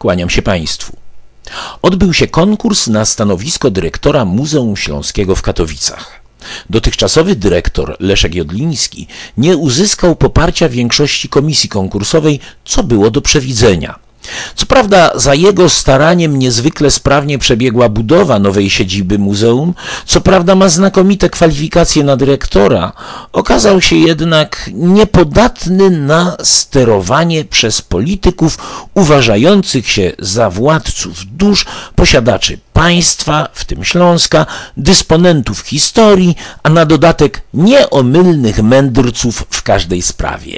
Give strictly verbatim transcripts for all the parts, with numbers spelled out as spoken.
Kłaniam się Państwu. Odbył się konkurs na stanowisko dyrektora Muzeum Śląskiego w Katowicach. Dotychczasowy dyrektor Leszek Jodliński nie uzyskał poparcia większości komisji konkursowej, co było do przewidzenia. Co prawda za jego staraniem niezwykle sprawnie przebiegła budowa nowej siedziby muzeum, co prawda ma znakomite kwalifikacje na dyrektora, okazał się jednak niepodatny na sterowanie przez polityków uważających się za władców dusz, posiadaczy państwa, w tym Śląska, dysponentów historii, a na dodatek nieomylnych mędrców w każdej sprawie.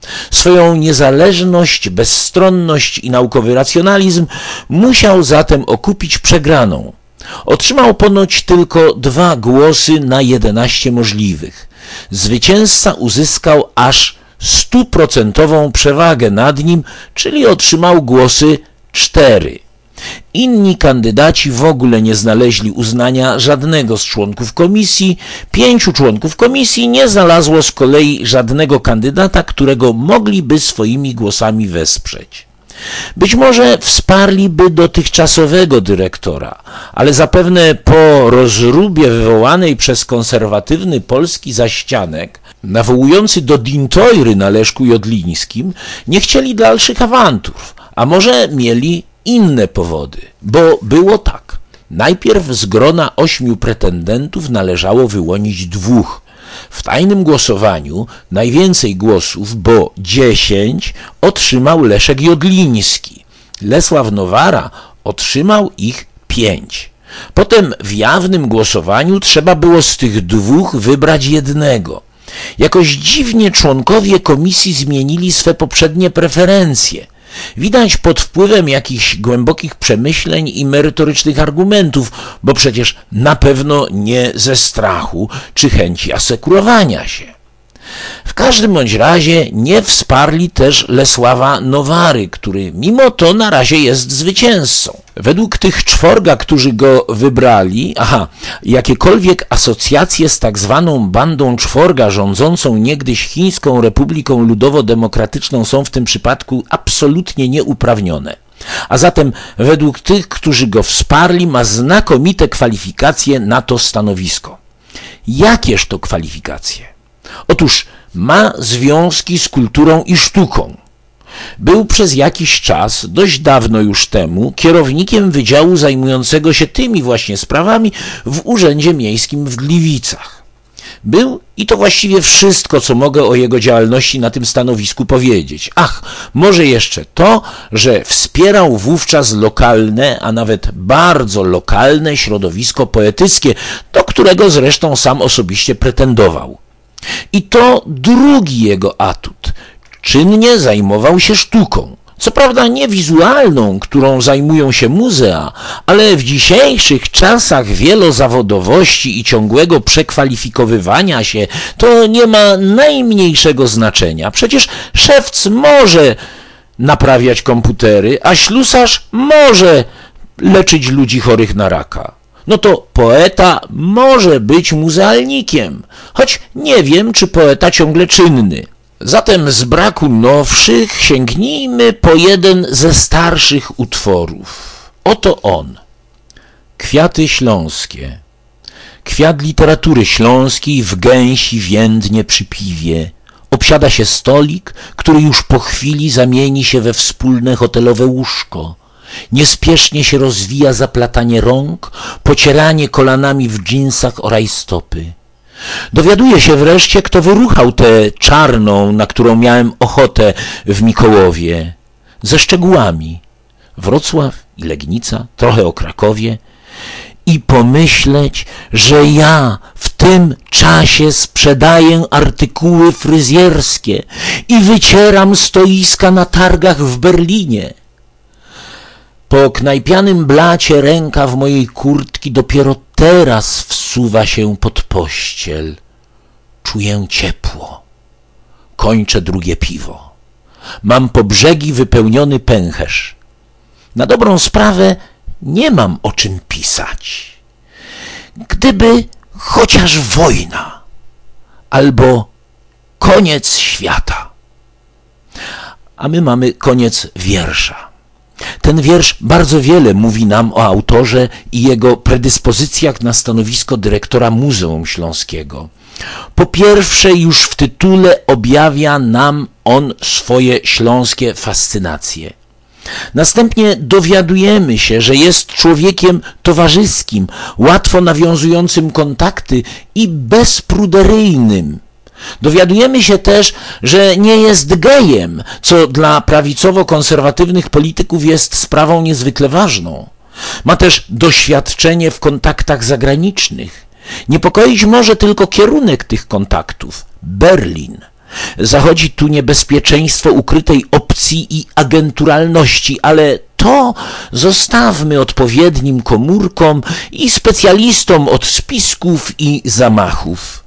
Swoją niezależność, bezstronność i naukowy racjonalizm musiał zatem okupić przegraną. Otrzymał ponoć tylko dwa głosy na jedenaście możliwych. Zwycięzca uzyskał aż stuprocentową przewagę nad nim, czyli otrzymał głosy cztery. Inni kandydaci w ogóle nie znaleźli uznania żadnego z członków komisji. Pięciu członków komisji nie znalazło z kolei żadnego kandydata, którego mogliby swoimi głosami wesprzeć. Być może wsparliby dotychczasowego dyrektora, ale zapewne po rozróbie wywołanej przez konserwatywny polski zaścianek, nawołujący do dintojry na Leszku Jodlińskim, nie chcieli dalszych awantur, a może mieli inne powody, bo było tak. Najpierw z grona ośmiu pretendentów należało wyłonić dwóch. W tajnym głosowaniu najwięcej głosów, bo dziesięć, otrzymał Leszek Jodliński. Lesław Nowara otrzymał ich pięć. Potem w jawnym głosowaniu trzeba było z tych dwóch wybrać jednego. Jakoś dziwnie członkowie komisji zmienili swe poprzednie preferencje. Widać pod wpływem jakichś głębokich przemyśleń i merytorycznych argumentów, bo przecież na pewno nie ze strachu czy chęci asekurowania się. W każdym bądź razie nie wsparli też Lesława Nowary, który mimo to na razie jest zwycięzcą. Według tych czworga, którzy go wybrali, aha, jakiekolwiek asocjacje z tak zwaną bandą czworga rządzącą niegdyś Chińską Republiką Ludowo-Demokratyczną są w tym przypadku absolutnie nieuprawnione. A zatem według tych, którzy go wsparli, ma znakomite kwalifikacje na to stanowisko. Jakież to kwalifikacje? Otóż ma związki z kulturą i sztuką. Był przez jakiś czas, dość dawno już temu, kierownikiem wydziału zajmującego się tymi właśnie sprawami w Urzędzie Miejskim w Gliwicach. Był i to właściwie wszystko, co mogę o jego działalności na tym stanowisku powiedzieć. Ach, może jeszcze to, że wspierał wówczas lokalne, a nawet bardzo lokalne środowisko poetyckie, do którego zresztą sam osobiście pretendował. I to drugi jego atut. Czynnie zajmował się sztuką. Co prawda nie wizualną, którą zajmują się muzea, ale w dzisiejszych czasach wielozawodowości i ciągłego przekwalifikowywania się to nie ma najmniejszego znaczenia. Przecież szewc może naprawiać komputery, a ślusarz może leczyć ludzi chorych na raka. No to poeta może być muzealnikiem, choć nie wiem, czy poeta ciągle czynny. Zatem z braku nowszych sięgnijmy po jeden ze starszych utworów. Oto on. Kwiaty śląskie. Kwiat literatury śląskiej w gęsi więdnie przy piwie. Obsiada się stolik, który już po chwili zamieni się we wspólne hotelowe łóżko. Niespiesznie się rozwija zaplatanie rąk, pocieranie kolanami w dżinsach o rajstopy. Dowiaduję się wreszcie, kto wyruchał tę czarną, na którą miałem ochotę w Mikołowie. Ze szczegółami. Wrocław i Legnica, trochę o Krakowie. I pomyśleć, że ja w tym czasie sprzedaję artykuły fryzjerskie i wycieram stoiska na targach w Berlinie. Po knajpianym blacie rękaw mojej kurtki dopiero teraz wsuwa się pod pościel. Czuję ciepło. Kończę drugie piwo. Mam po brzegi wypełniony pęcherz. Na dobrą sprawę nie mam o czym pisać. Gdyby chociaż wojna albo koniec świata. A my mamy koniec wiersza. Ten wiersz bardzo wiele mówi nam o autorze i jego predyspozycjach na stanowisko dyrektora Muzeum Śląskiego. Po pierwsze, już w tytule objawia nam on swoje śląskie fascynacje. Następnie dowiadujemy się, że jest człowiekiem towarzyskim, łatwo nawiązującym kontakty i bezpruderyjnym. Dowiadujemy się też, że nie jest gejem, co dla prawicowo-konserwatywnych polityków jest sprawą niezwykle ważną. Ma też doświadczenie w kontaktach zagranicznych. Niepokoić może tylko kierunek tych kontaktów – Berlin. Zachodzi tu niebezpieczeństwo ukrytej opcji i agenturalności, ale to zostawmy odpowiednim komórkom i specjalistom od spisków i zamachów.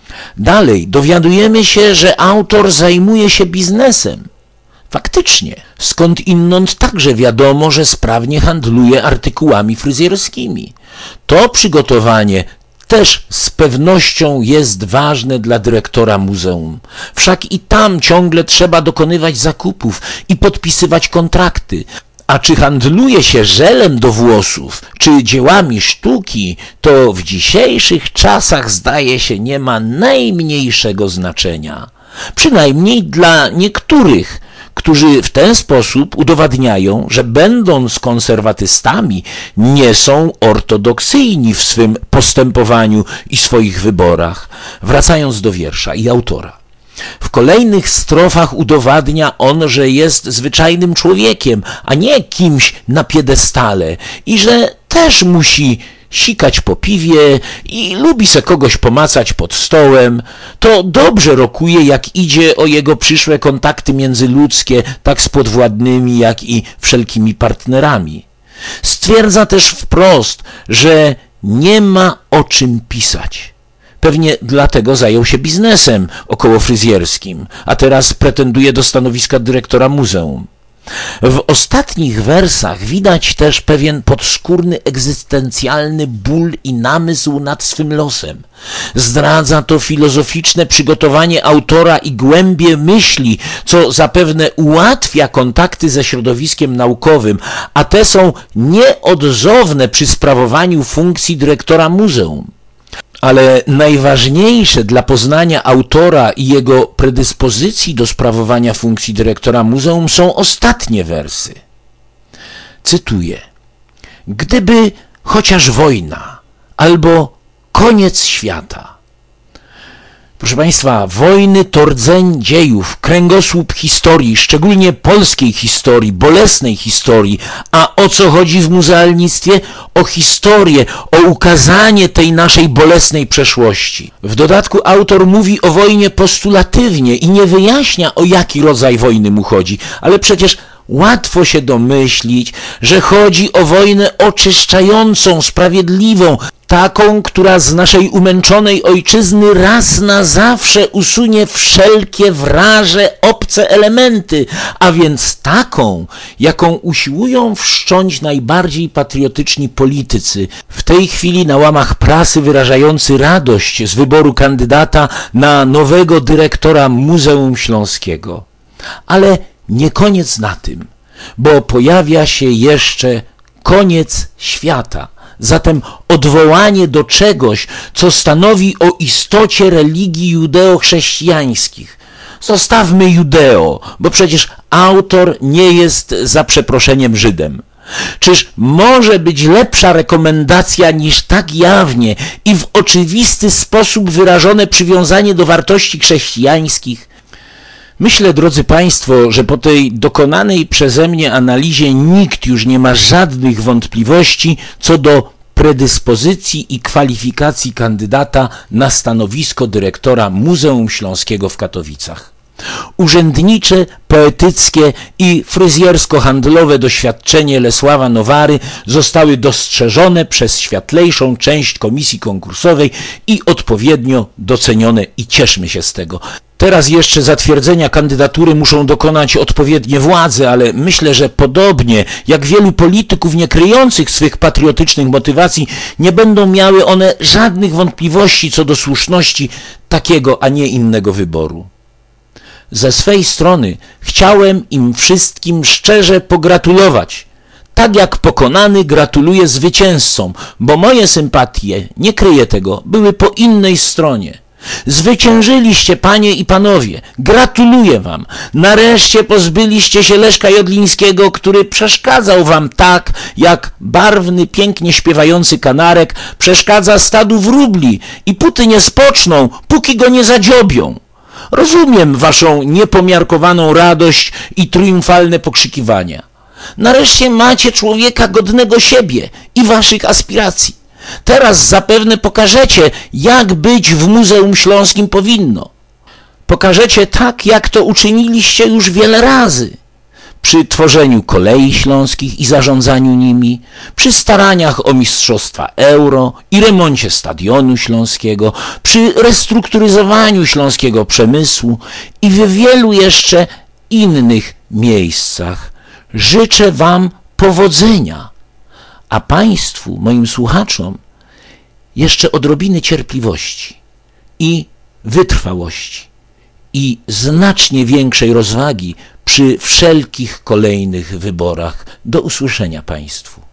Dalej dowiadujemy się, że autor zajmuje się biznesem. Faktycznie, skąd inąd także wiadomo, że sprawnie handluje artykułami fryzjerskimi. To przygotowanie też z pewnością jest ważne dla dyrektora muzeum. Wszak i tam ciągle trzeba dokonywać zakupów i podpisywać kontrakty. A czy handluje się żelem do włosów, czy dziełami sztuki, to w dzisiejszych czasach, zdaje się, nie ma najmniejszego znaczenia. Przynajmniej dla niektórych, którzy w ten sposób udowadniają, że będąc konserwatystami, nie są ortodoksyjni w swym postępowaniu i swoich wyborach. Wracając do wiersza i autora. W kolejnych strofach udowadnia on, że jest zwyczajnym człowiekiem, a nie kimś na piedestale i że też musi sikać po piwie i lubi se kogoś pomacać pod stołem. To dobrze rokuje, jak idzie o jego przyszłe kontakty międzyludzkie, tak z podwładnymi, jak i wszelkimi partnerami. Stwierdza też wprost, że nie ma o czym pisać. Pewnie dlatego zajął się biznesem okołofryzjerskim, a teraz pretenduje do stanowiska dyrektora muzeum. W ostatnich wersach widać też pewien podskórny egzystencjalny ból i namysł nad swym losem. Zdradza to filozoficzne przygotowanie autora i głębie myśli, co zapewne ułatwia kontakty ze środowiskiem naukowym, a te są nieodzowne przy sprawowaniu funkcji dyrektora muzeum. Ale najważniejsze dla poznania autora i jego predyspozycji do sprawowania funkcji dyrektora muzeum są ostatnie wersy. Cytuję. Gdyby chociaż wojna albo koniec świata. Proszę Państwa, wojny to rdzeń dziejów, kręgosłup historii, szczególnie polskiej historii, bolesnej historii. A o co chodzi w muzealnictwie? O historię, o ukazanie tej naszej bolesnej przeszłości. W dodatku autor mówi o wojnie postulatywnie i nie wyjaśnia, o jaki rodzaj wojny mu chodzi, ale przecież łatwo się domyślić, że chodzi o wojnę oczyszczającą, sprawiedliwą, taką, która z naszej umęczonej ojczyzny raz na zawsze usunie wszelkie wraże, obce elementy, a więc taką, jaką usiłują wszcząć najbardziej patriotyczni politycy, w tej chwili na łamach prasy wyrażający radość z wyboru kandydata na nowego dyrektora Muzeum Śląskiego. Ale nie koniec na tym, bo pojawia się jeszcze koniec świata. Zatem odwołanie do czegoś, co stanowi o istocie religii judeo-chrześcijańskich. Zostawmy judeo, bo przecież autor nie jest za przeproszeniem Żydem. Czyż może być lepsza rekomendacja niż tak jawnie i w oczywisty sposób wyrażone przywiązanie do wartości chrześcijańskich? Myślę, drodzy Państwo, że po tej dokonanej przeze mnie analizie nikt już nie ma żadnych wątpliwości co do predyspozycji i kwalifikacji kandydata na stanowisko dyrektora Muzeum Śląskiego w Katowicach. Urzędnicze, poetyckie i fryzjersko-handlowe doświadczenie Lesława Nowary zostały dostrzeżone przez światlejszą część komisji konkursowej i odpowiednio docenione i cieszmy się z tego. Teraz jeszcze zatwierdzenia kandydatury muszą dokonać odpowiednie władze, ale myślę, że podobnie jak wielu polityków nie kryjących swych patriotycznych motywacji, nie będą miały one żadnych wątpliwości co do słuszności takiego, a nie innego wyboru. Ze swej strony chciałem im wszystkim szczerze pogratulować tak jak pokonany gratuluję zwycięzcom, bo moje sympatie, nie kryję tego, były po innej stronie. Zwyciężyliście, panie i panowie, gratuluję wam. Nareszcie pozbyliście się Leszka Jodlińskiego, który przeszkadzał wam tak, jak barwny, pięknie śpiewający kanarek przeszkadza stadu wróbli i puty nie spoczną, póki go nie zadziobią. Rozumiem waszą niepomiarkowaną radość i triumfalne pokrzykiwania. Nareszcie macie człowieka godnego siebie i waszych aspiracji. Teraz zapewne pokażecie, jak być w Muzeum Śląskim powinno. Pokażecie tak, jak to uczyniliście już wiele razy. Przy tworzeniu kolei śląskich i zarządzaniu nimi, przy staraniach o mistrzostwa euro i remoncie stadionu śląskiego, przy restrukturyzowaniu śląskiego przemysłu i w wielu jeszcze innych miejscach. Życzę wam powodzenia, a państwu, moim słuchaczom, jeszcze odrobiny cierpliwości i wytrwałości i znacznie większej rozwagi przy wszelkich kolejnych wyborach. Do usłyszenia państwu.